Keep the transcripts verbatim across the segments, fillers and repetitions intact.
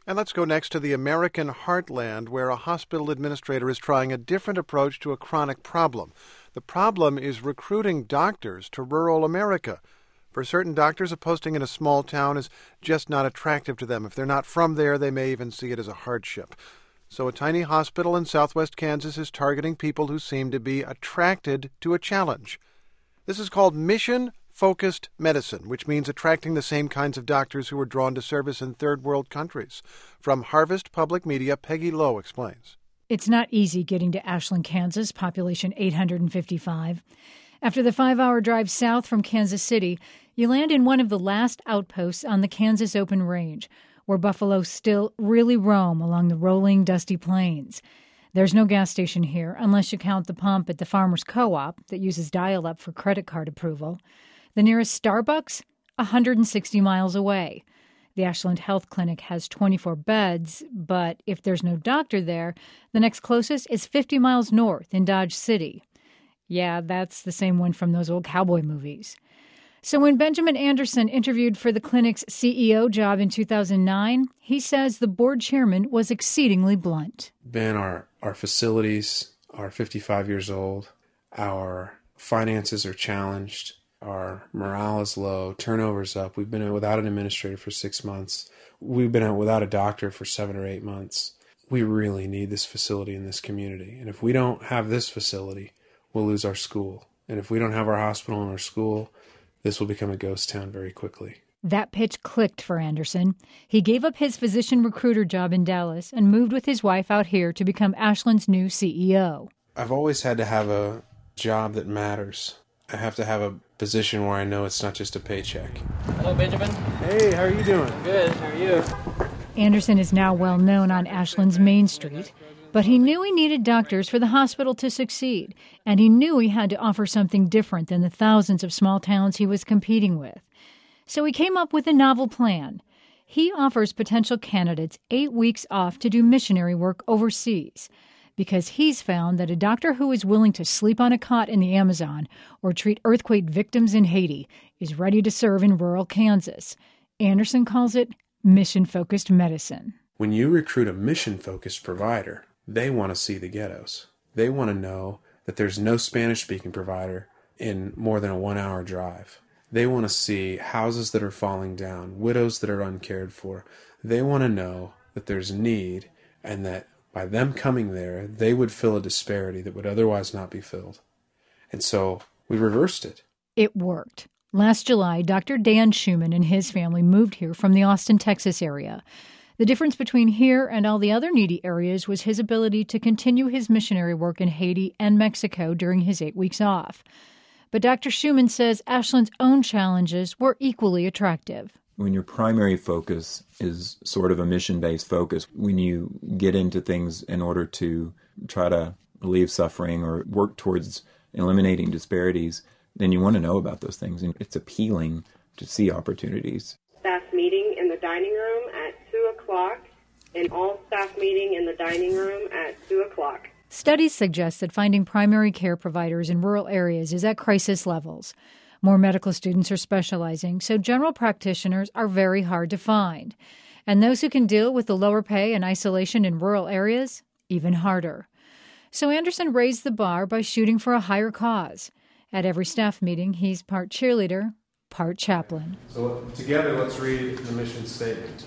And let's go next to the American heartland, where a hospital administrator is trying a different approach to a chronic problem. The problem is recruiting doctors to rural America. For certain doctors, a posting in a small town is just not attractive to them. If they're not from there, they may even see it as a hardship. So a tiny hospital in southwest Kansas is targeting people who seem to be attracted to a challenge. This is called mission-focused medicine, which means attracting the same kinds of doctors who are drawn to service in third world countries. From Harvest Public Media, Peggy Lowe explains. It's not easy getting to Ashland, Kansas, population eight hundred fifty-five. After the five-hour drive south from Kansas City, you land in one of the last outposts on the Kansas Open Range, where buffalo still really roam along the rolling, dusty plains. There's no gas station here, unless you count the pump at the Farmers Co-op that uses dial-up for credit card approval. The nearest Starbucks, one hundred sixty miles away. The Ashland Health Clinic has twenty-four beds, but if there's no doctor there, the next closest is fifty miles north in Dodge City. Yeah, that's the same one from those old cowboy movies. So when Benjamin Anderson interviewed for the clinic's C E O job in two thousand nine, he says the board chairman was exceedingly blunt. Ben, our, our facilities are fifty-five years old. Our finances are challenged. Our morale is low. Turnover's up. We've been without an administrator for six months. We've been without a doctor for seven or eight months. We really need this facility in this community. And if we don't have this facility, we'll lose our school. And if we don't have our hospital and our school, this will become a ghost town very quickly. That pitch clicked for Anderson. He gave up his physician recruiter job in Dallas and moved with his wife out here to become Ashland's new C E O. I've always had to have a job that matters. I have to have a position where I know it's not just a paycheck. Hello, Benjamin. Hey, how are you doing? Good, how are you? Anderson is now well known on Ashland's Main Street, but he knew he needed doctors for the hospital to succeed, and he knew he had to offer something different than the thousands of small towns he was competing with. So he came up with a novel plan. He offers potential candidates eight weeks off to do missionary work overseas, because he's found that a doctor who is willing to sleep on a cot in the Amazon or treat earthquake victims in Haiti is ready to serve in rural Kansas. Anderson calls it mission-focused medicine. When you recruit a mission-focused provider, they want to see the ghettos. They want to know that there's no Spanish-speaking provider in more than a one-hour drive. They want to see houses that are falling down, widows that are uncared for. They want to know that there's need and that by them coming there, they would fill a disparity that would otherwise not be filled. And so we reversed it. It worked. Last July, Doctor Dan Schumann and his family moved here from the Austin, Texas area. The difference between here and all the other needy areas was his ability to continue his missionary work in Haiti and Mexico during his eight weeks off. But Doctor Schumann says Ashland's own challenges were equally attractive. When your primary focus is sort of a mission-based focus, when you get into things in order to try to relieve suffering or work towards eliminating disparities, then you want to know about those things, and it's appealing to see opportunities. Staff meeting in the dining room at two o'clock, and all staff meeting in the dining room at two o'clock. Studies suggest that finding primary care providers in rural areas is at crisis levels. More medical students are specializing, so general practitioners are very hard to find. And those who can deal with the lower pay and isolation in rural areas, even harder. So Anderson raised the bar by shooting for a higher cause. At every staff meeting, he's part cheerleader, part chaplain. So together, let's read the mission statement.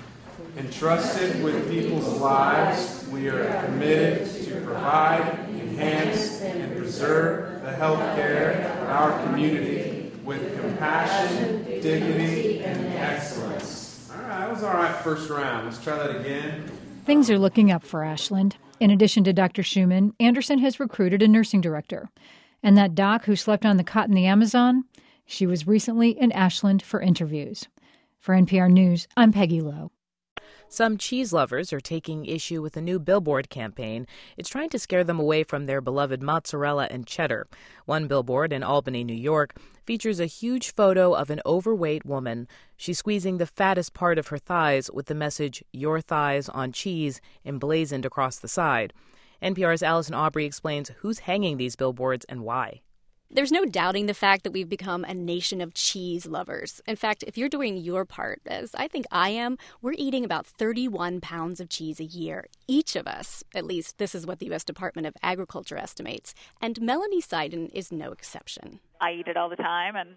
Entrusted with people's lives, we are committed to provide, enhance, and preserve the health care of our community with compassion, dignity, and excellence. All right, that was all right first round. Let's try that again. Things are looking up for Ashland. In addition to Doctor Schumann, Anderson has recruited a nursing director. And that doc who slept on the cot in the Amazon, she was recently in Ashland for interviews. For N P R News, I'm Peggy Lowe. Some cheese lovers are taking issue with a new billboard campaign. It's trying to scare them away from their beloved mozzarella and cheddar. One billboard in Albany, New York, features a huge photo of an overweight woman. She's squeezing the fattest part of her thighs with the message, "Your thighs on cheese," emblazoned across the side. N P R's Allison Aubrey explains who's hanging these billboards and why. There's no doubting the fact that we've become a nation of cheese lovers. In fact, if you're doing your part, as I think I am, we're eating about thirty-one pounds of cheese a year. Each of us, at least this is what the U S Department of Agriculture estimates. And Melanie Seiden is no exception. I eat it all the time, and,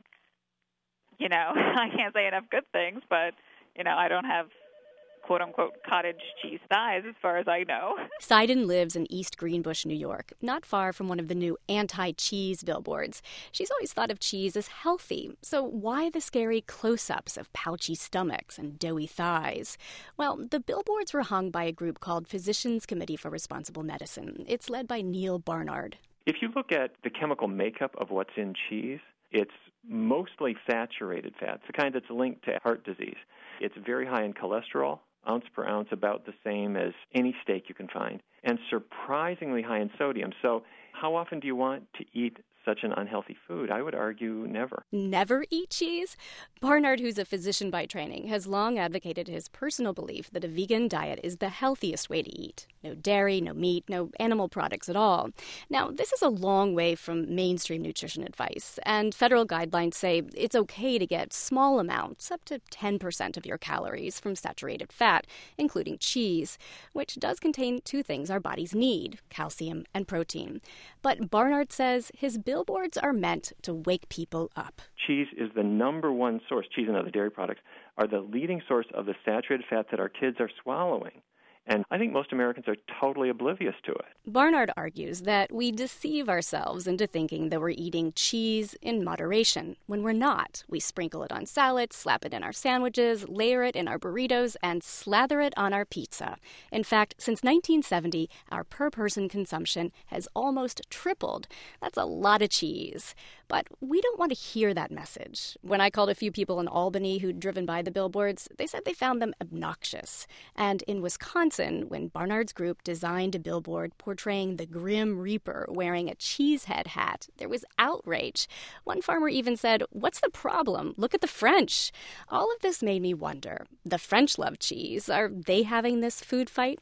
you know, I can't say enough good things, but, you know, I don't have quote-unquote cottage cheese thighs as far as I know. Seiden lives in East Greenbush, New York, not far from one of the new anti-cheese billboards. She's always thought of cheese as healthy, so why the scary close-ups of pouchy stomachs and doughy thighs? Well, the billboards were hung by a group called Physicians Committee for Responsible Medicine. It's led by Neil Barnard. If you look at the chemical makeup of what's in cheese, it's mostly saturated fats, the kind that's linked to heart disease. It's very high in cholesterol, ounce per ounce, about the same as any steak you can find, and surprisingly high in sodium. So how often do you want to eat such an unhealthy food? I would argue never. Never eat cheese? Barnard, who's a physician by training, has long advocated his personal belief that a vegan diet is the healthiest way to eat. No dairy, no meat, no animal products at all. Now, this is a long way from mainstream nutrition advice, and federal guidelines say it's okay to get small amounts, up to ten percent of your calories, from saturated fat, including cheese, which does contain two things our bodies need, calcium and protein. But Barnard says his billboards are meant to wake people up. Cheese is the number one source, cheese and other dairy products are the leading source of the saturated fat that our kids are swallowing. And I think most Americans are totally oblivious to it. Barnard argues that we deceive ourselves into thinking that we're eating cheese in moderation when we're not. We sprinkle it on salads, slap it in our sandwiches, layer it in our burritos, and slather it on our pizza. In fact, since nineteen seventy, our per-person consumption has almost tripled. That's a lot of cheese. But we don't want to hear that message. When I called a few people in Albany who'd driven by the billboards, they said they found them obnoxious. And in Wisconsin, when Barnard's group designed a billboard portraying the Grim Reaper wearing a cheesehead hat, there was outrage. One farmer even said, "What's the problem? Look at the French." All of this made me wonder. The French love cheese. Are they having this food fight?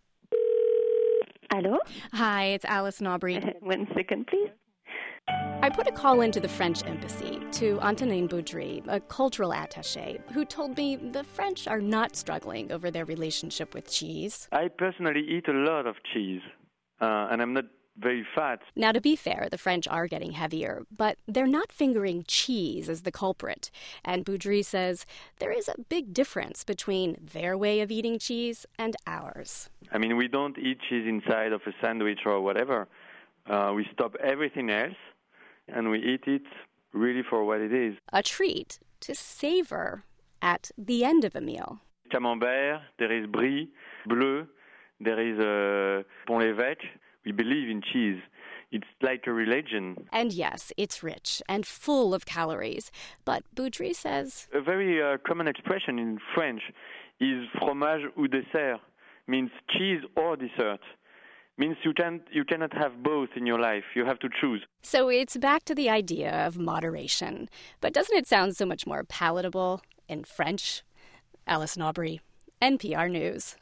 Hello? Hi, it's Alice Aubry. One second, please. I put a call into the French embassy to Antonin Boudry, a cultural attaché, who told me the French are not struggling over their relationship with cheese. I personally eat a lot of cheese, uh, and I'm not very fat. Now, to be fair, the French are getting heavier, but they're not fingering cheese as the culprit. And Boudry says there is a big difference between their way of eating cheese and ours. I mean, we don't eat cheese inside of a sandwich or whatever. Uh, we stop everything else, and we eat it really for what it is. A treat to savor at the end of a meal. Camembert, there is brie, bleu, there is uh, pont l'évêque. We believe in cheese. It's like a religion. And yes, it's rich and full of calories. But Boudry says a very uh, common expression in French is fromage ou dessert, means cheese or dessert. Means you can't, you cannot have both in your life. You have to choose. So it's back to the idea of moderation. But doesn't it sound so much more palatable in French? Alice Aubry, N P R News.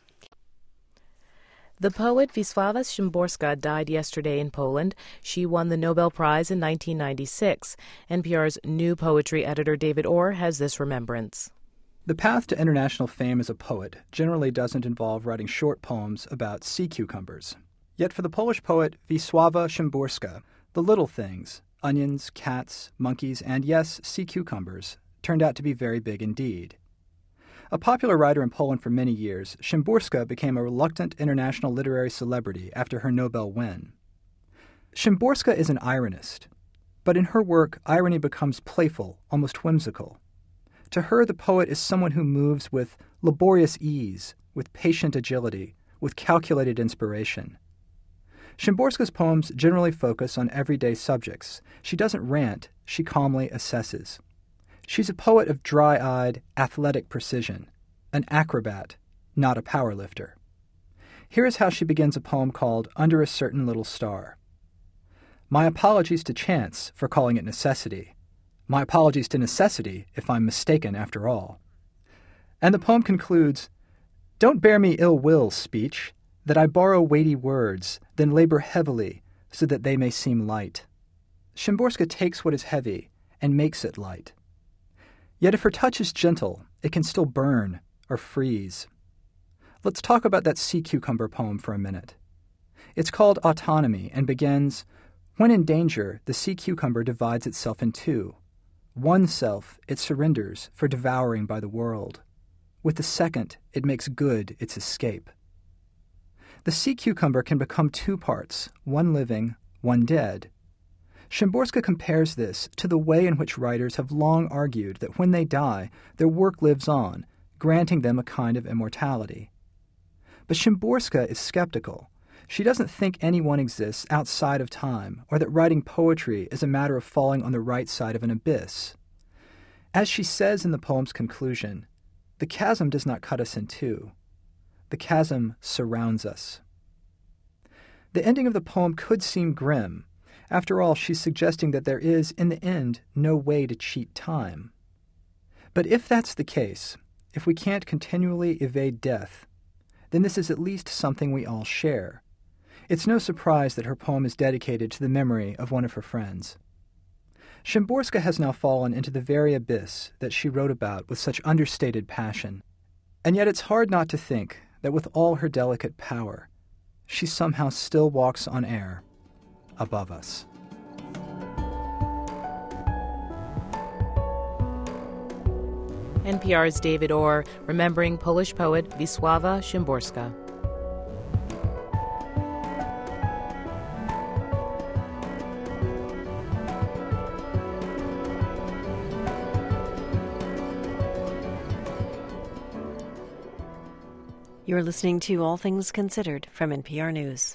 The poet Wisława Szymborska died yesterday in Poland. She won the Nobel Prize in nineteen ninety-six. N P R's new poetry editor David Orr has this remembrance. The path to international fame as a poet generally doesn't involve writing short poems about sea cucumbers. Yet for the Polish poet Wisława Szymborska, the little things, onions, cats, monkeys, and yes, sea cucumbers, turned out to be very big indeed. A popular writer in Poland for many years, Szymborska became a reluctant international literary celebrity after her Nobel win. Szymborska is an ironist, but in her work, irony becomes playful, almost whimsical. To her, the poet is someone who moves with laborious ease, with patient agility, with calculated inspiration. Szymborska's poems generally focus on everyday subjects. She doesn't rant, she calmly assesses. She's a poet of dry-eyed, athletic precision, an acrobat, not a powerlifter. Here is how she begins a poem called Under a Certain Little Star. My apologies to chance for calling it necessity. My apologies to necessity if I'm mistaken after all. And the poem concludes, Don't bear me ill will, speech, that I borrow weighty words, then labor heavily so that they may seem light. Szymborska takes what is heavy and makes it light. Yet if her touch is gentle, it can still burn or freeze. Let's talk about that sea cucumber poem for a minute. It's called Autonomy and begins, "When in danger, the sea cucumber divides itself in two. One self it surrenders for devouring by the world. With the second, it makes good its escape." The sea cucumber can become two parts, one living, one dead. Szymborska compares this to the way in which writers have long argued that when they die, their work lives on, granting them a kind of immortality. But Szymborska is skeptical. She doesn't think anyone exists outside of time, or that writing poetry is a matter of falling on the right side of an abyss. As she says in the poem's conclusion, the chasm does not cut us in two. The chasm surrounds us. The ending of the poem could seem grim. After all, she's suggesting that there is, in the end, no way to cheat time. But if that's the case, if we can't continually evade death, then this is at least something we all share. It's no surprise that her poem is dedicated to the memory of one of her friends. Szymborska has now fallen into the very abyss that she wrote about with such understated passion. And yet it's hard not to think that with all her delicate power, she somehow still walks on air above us. N P R's David Orr, remembering Polish poet Wisława Szymborska. You're listening to All Things Considered from N P R News.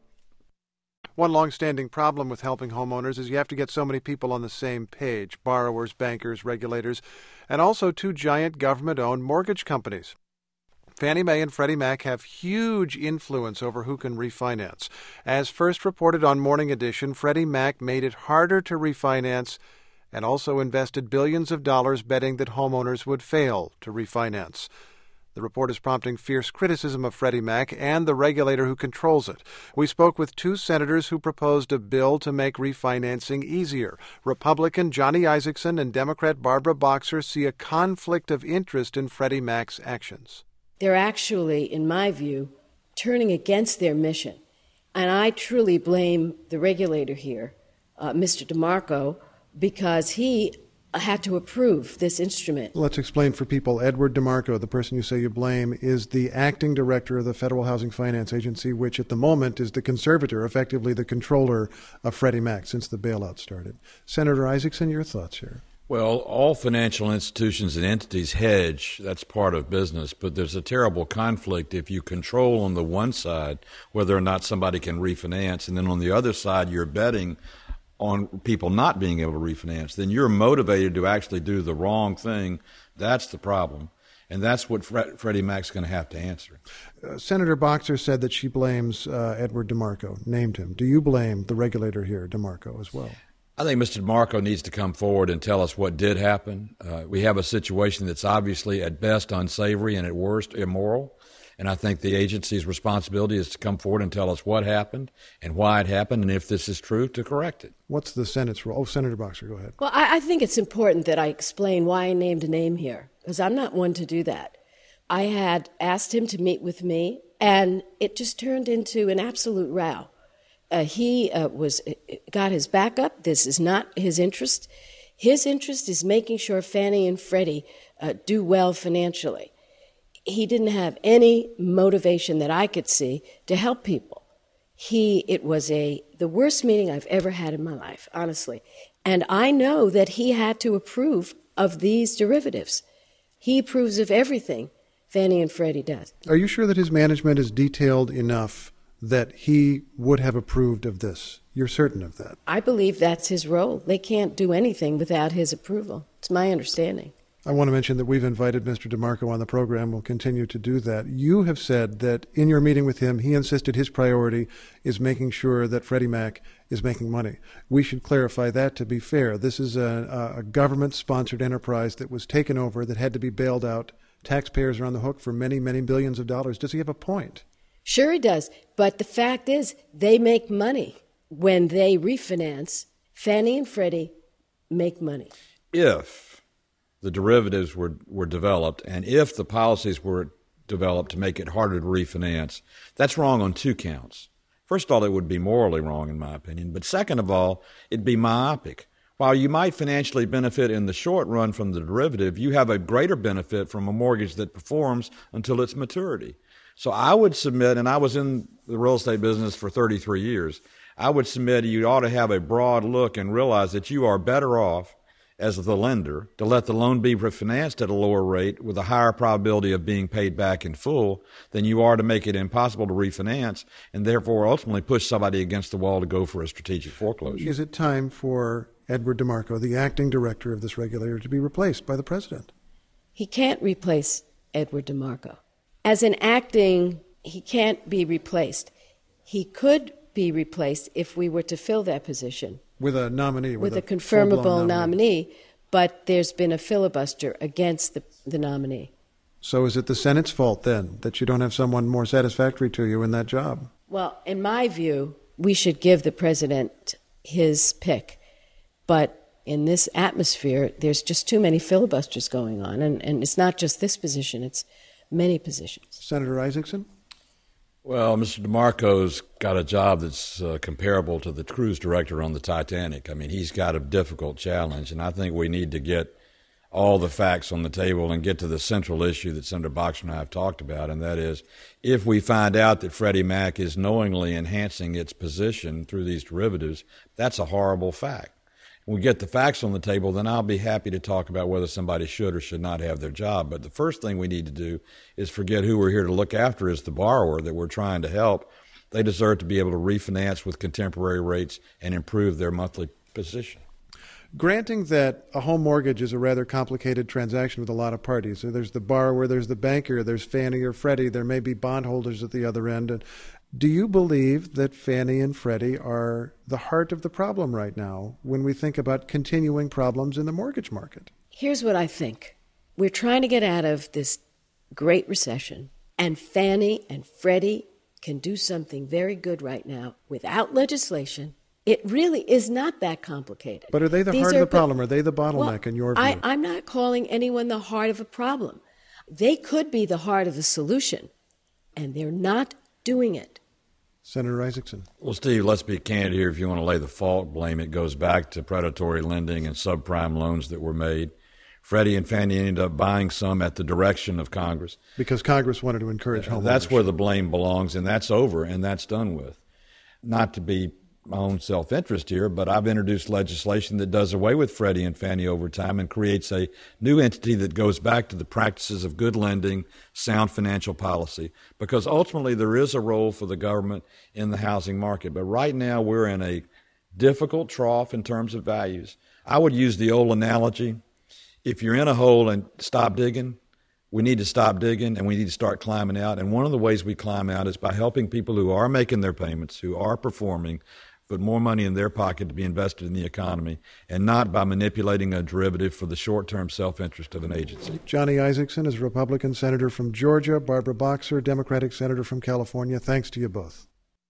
One long-standing problem with helping homeowners is you have to get so many people on the same page, borrowers, bankers, regulators, and also two giant government-owned mortgage companies. Fannie Mae and Freddie Mac have huge influence over who can refinance. As first reported on Morning Edition, Freddie Mac made it harder to refinance and also invested billions of dollars betting that homeowners would fail to refinance. The report is prompting fierce criticism of Freddie Mac and the regulator who controls it. We spoke with two senators who proposed a bill to make refinancing easier. Republican Johnny Isakson and Democrat Barbara Boxer see a conflict of interest in Freddie Mac's actions. They're actually, in my view, turning against their mission. And I truly blame the regulator here, uh, Mister DeMarco, because he had to approve this instrument. Let's explain for people. Edward DeMarco, the person you say you blame, is the acting director of the Federal Housing Finance Agency, which at the moment is the conservator, effectively the controller of Freddie Mac since the bailout started. Senator Isakson, your thoughts here? Well, all financial institutions and entities hedge. That's part of business. But there's a terrible conflict if you control on the one side whether or not somebody can refinance, and then on the other side you're betting on people not being able to refinance. Then you're motivated to actually do the wrong thing. That's the problem. And that's what Fred, Freddie Mac's going to have to answer. Uh, Senator Boxer said that she blames uh, Edward DeMarco, named him. Do you blame the regulator here, DeMarco, as well? I think Mister DeMarco needs to come forward and tell us what did happen. Uh, we have a situation that's obviously at best unsavory and at worst immoral. And I think the agency's responsibility is to come forward and tell us what happened and why it happened, and if this is true, to correct it. What's the Senate's role? Oh, Senator Boxer, go ahead. Well, I, I think it's important that I explain why I named a name here, because I'm not one to do that. I had asked him to meet with me, and it just turned into an absolute row. Uh, he uh, was got his back up. This is not his interest. His interest is making sure Fannie and Freddie uh, do well financially. He didn't have any motivation that I could see to help people. He, it was a the worst meeting I've ever had in my life, honestly. And I know that he had to approve of these derivatives. He approves of everything Fannie and Freddie does. Are you sure that his management is detailed enough that he would have approved of this? You're certain of that? I believe that's his role. They can't do anything without his approval. It's my understanding. I want to mention that we've invited Mister DeMarco on the program. We'll continue to do that. You have said that in your meeting with him, he insisted his priority is making sure that Freddie Mac is making money. We should clarify that to be fair. This is a, a government-sponsored enterprise that was taken over, that had to be bailed out. Taxpayers are on the hook for many, many billions of dollars. Does he have a point? Sure he does. But the fact is, they make money when they refinance Fannie and Freddie make money. If the derivatives were, were developed and if the policies were developed to make it harder to refinance, that's wrong on two counts. First of all, it would be morally wrong, in my opinion. But second of all, it'd be myopic. While you might financially benefit in the short run from the derivative, you have a greater benefit from a mortgage that performs until its maturity. So I would submit, and I was in the real estate business for thirty-three years, I would submit you ought to have a broad look and realize that you are better off as the lender to let the loan be refinanced at a lower rate with a higher probability of being paid back in full than you are to make it impossible to refinance and therefore ultimately push somebody against the wall to go for a strategic foreclosure. Is it time for Edward DeMarco, the acting director of this regulator, to be replaced by the president? He can't replace Edward DeMarco. As an acting, he can't be replaced. He could be replaced if we were to fill that position. With a nominee. With, with a, a confirmable nominee. nominee, but there's been a filibuster against the, the nominee. So is it the Senate's fault, then, that you don't have someone more satisfactory to you in that job? Well, in my view, we should give the president his pick. But in this atmosphere, there's just too many filibusters going on. And, and it's not just this position, it's many positions. Senator Isaacson? Well, Mister DeMarco's got a job that's uh, comparable to the cruise director on the Titanic. I mean, he's got a difficult challenge, and I think we need to get all the facts on the table and get to the central issue that Senator Boxer and I have talked about, and that is if we find out that Freddie Mac is knowingly enhancing its position through these derivatives, that's a horrible fact. When we get the facts on the table, then I'll be happy to talk about whether somebody should or should not have their job. But the first thing we need to do is forget who we're here to look after is the borrower that we're trying to help. They deserve to be able to refinance with contemporary rates and improve their monthly position. Granting that a home mortgage is a rather complicated transaction with a lot of parties, so there's the borrower, there's the banker, there's Fannie or Freddie, there may be bondholders at the other end. And do you believe that Fannie and Freddie are the heart of the problem right now when we think about continuing problems in the mortgage market? Here's what I think. We're trying to get out of this great recession, and Fannie and Freddie can do something very good right now without legislation. It really is not that complicated. But are they the These heart are, of the problem? Are they the bottleneck well, in your view? I, I'm not calling anyone the heart of a problem. They could be the heart of the solution, and they're not doing it. Senator Isaacson. Well, Steve, let's be candid here. If you want to lay the fault blame, it goes back to predatory lending and subprime loans that were made. Freddie and Fannie ended up buying some at the direction of Congress. Because Congress wanted to encourage home That's ownership. where the blame belongs, and that's over, and that's done with. Not to be my own self-interest here, but I've introduced legislation that does away with Freddie and Fannie over time and creates a new entity that goes back to the practices of good lending, sound financial policy, because ultimately there is a role for the government in the housing market. But right now we're in a difficult trough in terms of values. I would use the old analogy, if you're in a hole and stop digging, we need to stop digging and we need to start climbing out. And one of the ways we climb out is by helping people who are making their payments, who are performing, put more money in their pocket to be invested in the economy, and not by manipulating a derivative for the short-term self-interest of an agency. Johnny Isaacson is a Republican senator from Georgia. Barbara Boxer, Democratic senator from California. Thanks to you both.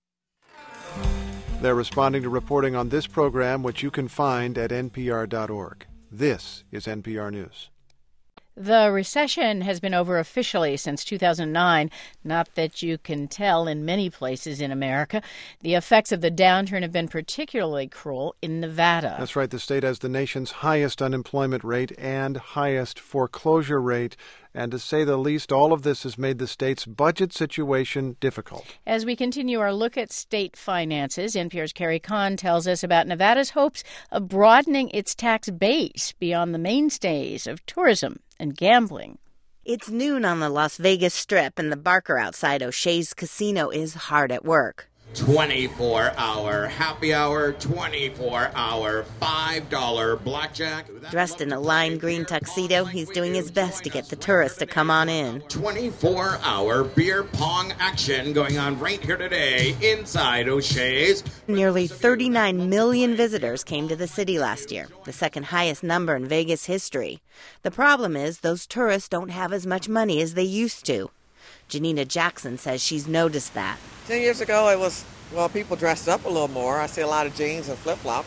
They're responding to reporting on this program, which you can find at N P R dot org. This is N P R News. The recession has been over officially since two thousand nine. Not that you can tell in many places in America. The effects of the downturn have been particularly cruel in Nevada. That's right. The state has the nation's highest unemployment rate and highest foreclosure rate. And to say the least, all of this has made the state's budget situation difficult. As we continue our look at state finances, N P R's Carrie Kahn tells us about Nevada's hopes of broadening its tax base beyond the mainstays of tourism and gambling. It's noon on the Las Vegas Strip, and the barker outside O'Shea's Casino is hard at work. twenty-four hour happy hour, twenty-four hour five dollar blackjack. Dressed in a lime green tuxedo, he's doing his best to get the tourists to come on in. twenty-four hour beer pong action going on right here today inside O'Shea's. Nearly thirty-nine million visitors came to the city last year, the second highest number in Vegas history. The problem is those tourists don't have as much money as they used to. Janina Jackson says she's noticed that. Ten years ago, it was, well, people dressed up a little more. I see a lot of jeans and flip-flops.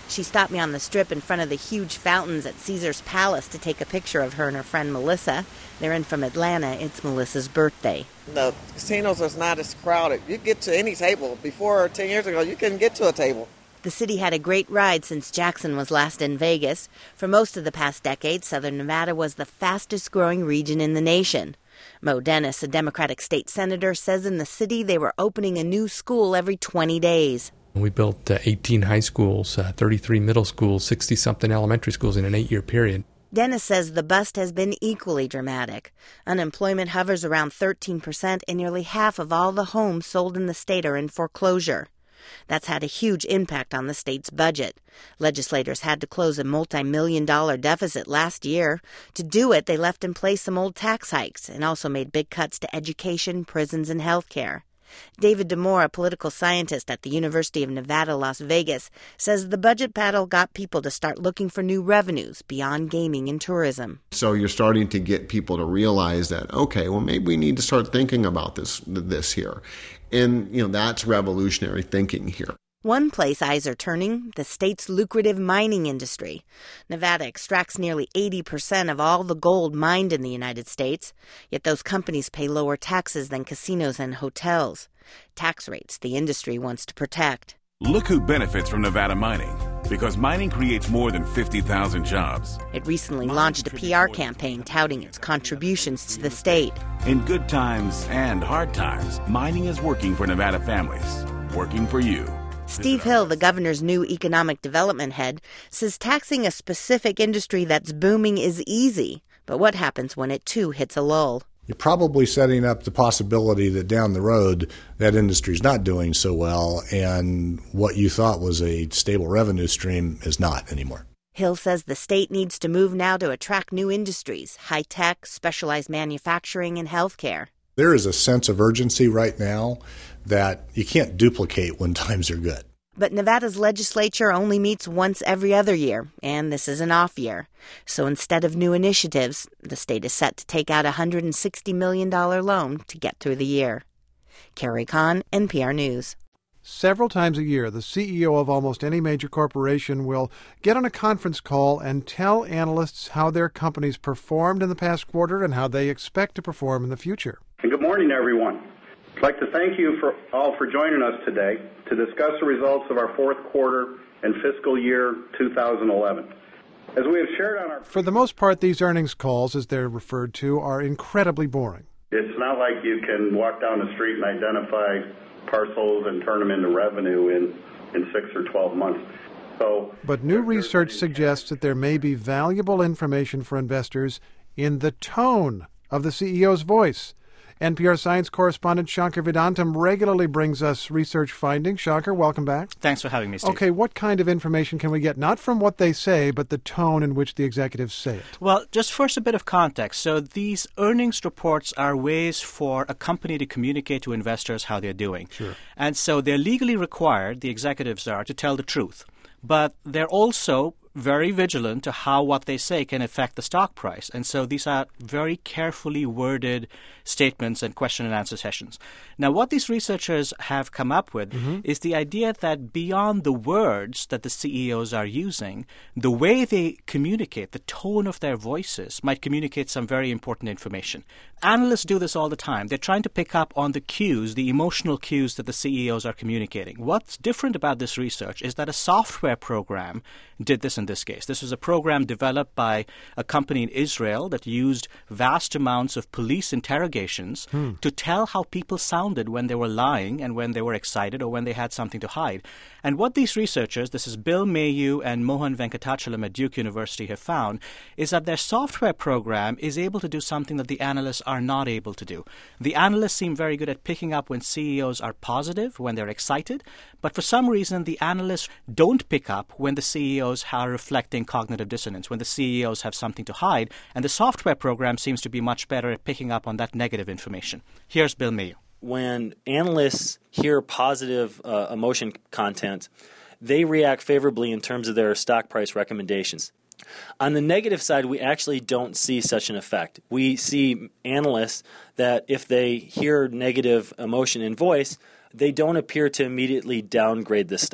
She stopped me on the strip in front of the huge fountains at Caesar's Palace to take a picture of her and her friend Melissa. They're in from Atlanta. It's Melissa's birthday. The casinos are not as crowded. You get to any table. Before ten years ago, you couldn't get to a table. The city had a great ride since Jackson was last in Vegas. For most of the past decade, Southern Nevada was the fastest-growing region in the nation. Mo Dennis, a Democratic state senator, says in the city they were opening a new school every twenty days. We built uh, eighteen high schools, uh, thirty-three middle schools, sixty-something elementary schools in an eight-year period. Dennis says the bust has been equally dramatic. Unemployment hovers around thirteen percent, and nearly half of all the homes sold in the state are in foreclosure. That's had a huge impact on the state's budget. Legislators had to close a multi-million dollar deficit last year. To do it, they left in place some old tax hikes and also made big cuts to education, prisons, and health care. David DeMoore, a political scientist at the University of Nevada, Las Vegas, says the budget battle got people to start looking for new revenues beyond gaming and tourism. So you're starting to get people to realize that, okay, well, maybe we need to start thinking about this this here. And, you know, that's revolutionary thinking here. One place eyes are turning, the state's lucrative mining industry. Nevada extracts nearly eighty percent of all the gold mined in the United States, yet those companies pay lower taxes than casinos and hotels. Tax rates the industry wants to protect. Look who benefits from Nevada mining, because mining creates more than fifty thousand jobs. It recently launched a P R campaign touting its contributions to the state. In good times and hard times, mining is working for Nevada families, working for you. Steve Hill, the governor's new economic development head, says taxing a specific industry that's booming is easy. But what happens when it, too, hits a lull? You're probably setting up the possibility that down the road that industry's not doing so well, and what you thought was a stable revenue stream is not anymore. Hill says the state needs to move now to attract new industries, high-tech, specialized manufacturing, and healthcare. There is a sense of urgency right now that you can't duplicate when times are good. But Nevada's legislature only meets once every other year, and this is an off year. So instead of new initiatives, the state is set to take out a one hundred sixty million dollars loan to get through the year. Carrie Kahn, N P R News. Several times a year, the C E O of almost any major corporation will get on a conference call and tell analysts how their companies performed in the past quarter and how they expect to perform in the future. And good morning, everyone. I'd like to thank you for all for joining us today to discuss the results of our fourth quarter and fiscal year two thousand eleven. As we have shared on our... For the most part, these earnings calls, as they're referred to, are incredibly boring. It's not like you can walk down the street and identify parcels and turn them into revenue in, in six or twelve months. So, but new research suggests that there may be valuable information for investors in the tone of the C E O's voice. N P R science correspondent Shankar Vedantam regularly brings us research findings. Shankar, welcome back. Thanks for having me, Steve. Okay, what kind of information can we get, not from what they say, but the tone in which the executives say it? Well, just first a bit of context. So these earnings reports are ways for a company to communicate to investors how they're doing. Sure. And so they're legally required, the executives are, to tell the truth. But they're also very vigilant to how what they say can affect the stock price. And so these are very carefully worded statements and question and answer sessions. Now, what these researchers have come up with mm-hmm. is the idea that beyond the words that the C E Os are using, the way they communicate, the tone of their voices might communicate some very important information. Analysts do this all the time. They're trying to pick up on the cues, the emotional cues that the C E Os are communicating. What's different about this research is that a software program did this in this case. This was a program developed by a company in Israel that used vast amounts of police interrogations hmm. to tell how people sounded when they were lying and when they were excited or when they had something to hide. And what these researchers, this is Bill Mayu and Mohan Venkatachalam at Duke University, have found is that their software program is able to do something that the analysts are not able to do. The analysts seem very good at picking up when C E Os are positive, when they're excited, but for some reason the analysts don't pick up when the C E Os are reflecting cognitive dissonance, when the C E Os have something to hide, and the software program seems to be much better at picking up on that negative information. Here's Bill Mayu. When analysts hear positive uh, emotion content, they react favorably in terms of their stock price recommendations. On the negative side, we actually don't see such an effect. We see analysts that if they hear negative emotion in voice, they don't appear to immediately downgrade the stock.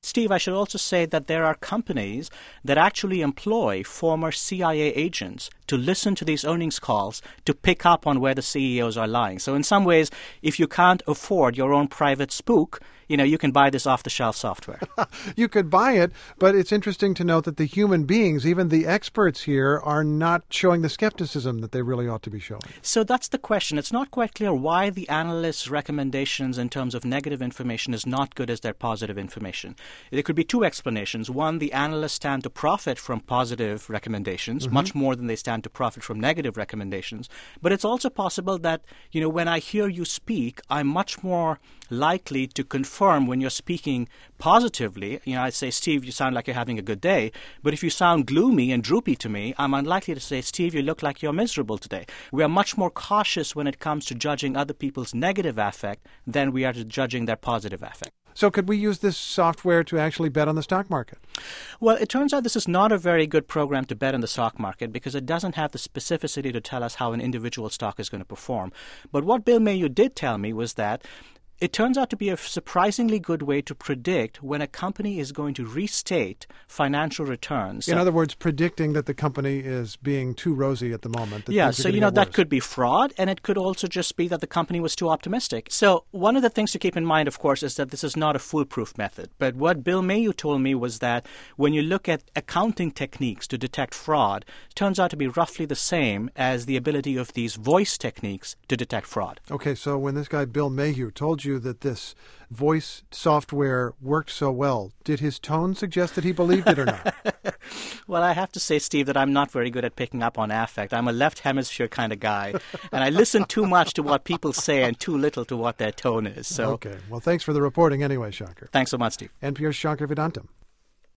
Steve, I should also say that there are companies that actually employ former C I A agents to listen to these earnings calls to pick up on where the C E Os are lying. So in some ways, if you can't afford your own private spook, you know, you can buy this off-the-shelf software. You could buy it, but it's interesting to note that the human beings, even the experts here, are not showing the skepticism that they really ought to be showing. So that's the question. It's not quite clear why the analysts' recommendations in terms of negative information is not good as their positive information. There could be two explanations. One, the analysts stand to profit from positive recommendations, mm-hmm. much more than they stand to profit from negative recommendations. But it's also possible that, you know, when I hear you speak, I'm much more likely to confirm when you're speaking positively. You know, I say, Steve, you sound like you're having a good day. But if you sound gloomy and droopy to me, I'm unlikely to say, Steve, you look like you're miserable today. We are much more cautious when it comes to judging other people's negative affect than we are to judging their positive affect. So could we use this software to actually bet on the stock market? Well, it turns out this is not a very good program to bet on the stock market because it doesn't have the specificity to tell us how an individual stock is going to perform. But what Bill Mayhew did tell me was that it turns out to be a surprisingly good way to predict when a company is going to restate financial returns. In so, other words, predicting that the company is being too rosy at the moment. That yeah, so, you know, that worse. could be fraud, and it could also just be that the company was too optimistic. So one of the things to keep in mind, of course, is that this is not a foolproof method. But what Bill Mayhew told me was that when you look at accounting techniques to detect fraud, it turns out to be roughly the same as the ability of these voice techniques to detect fraud. Okay, so when this guy Bill Mayhew told you that this voice software worked so well, did his tone suggest that he believed it or not? Well, I have to say, Steve, that I'm not very good at picking up on affect. I'm a left hemisphere kind of guy, and I listen too much to what people say and too little to what their tone is. So, okay, well, thanks for the reporting anyway, Shankar. Thanks so much, Steve. N P R's Shankar Vedantam.